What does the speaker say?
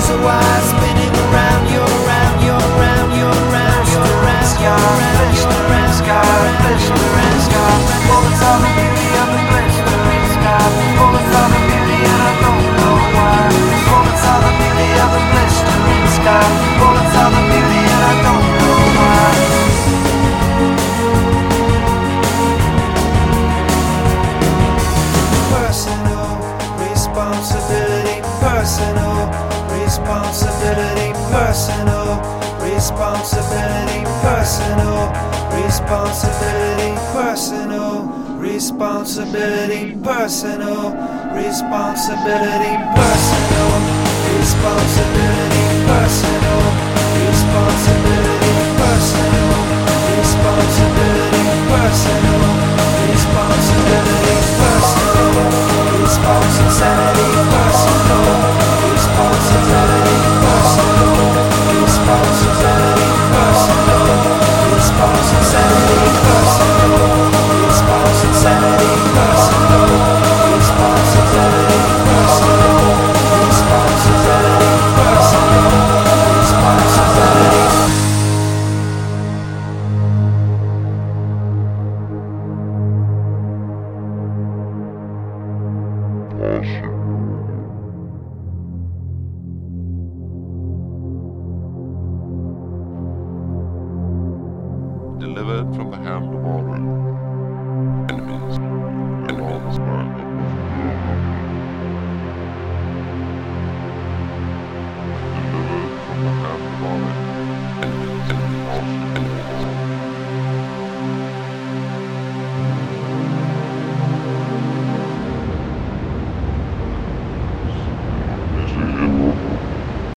so wide, spinning around, you're around, you're around, you're around, you're around, you're around, you're around, blistering sky, bullets on the beauty of the blistering sky, bullets on the beauty and I don't know why, bullets on the beauty of the blistering sky, bullets on the beauty and I don't know why. Personal responsibility, personal responsibility, personal responsibility, personal responsibility, personal responsibility, personal responsibility, personal responsibility, personal responsibility, personal responsibility, personal responsibility, personal responsibility, personal responsibility, personal responsibility, personal responsibility, personal responsibility, personal responsibility, personal responsibility, personal responsibility. Delivered from the hand of all enemies in all this world. Delivered from the hand of all